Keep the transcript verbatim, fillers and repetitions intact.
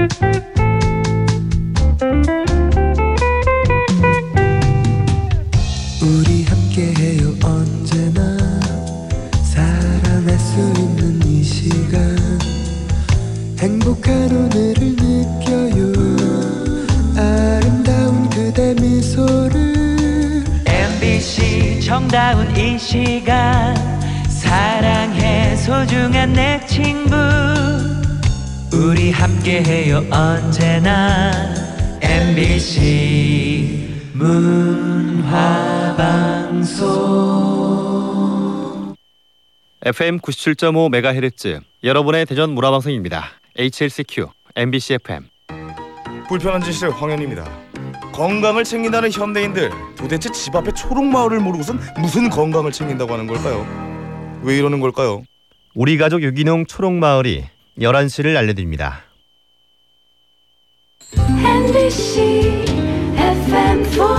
우리 함께해요 언제나 사랑할 수 있는 이 시간 행복한 오늘을 느껴요 아름다운 그대 미소를 엠비씨 정다운 이 시간 사랑해 소중한 내 친구 우리 함께해요 언제나 엠비씨 문화방송 에프엠 구십칠 점 오 메가헤르츠 여러분의 대전 문화방송입니다. 에이치엘씨큐 엠비씨 에프엠. 불편한 짓의 황현입니다. 건강을 챙긴다는 현대인들 도대체 집 앞에 초록마을을 모르고선 무슨 건강을 챙긴다고 하는 걸까요? 왜 이러는 걸까요? 우리 가족 유기농 초록마을이 열한 시를 알려드립니다. 엠비씨 에프엠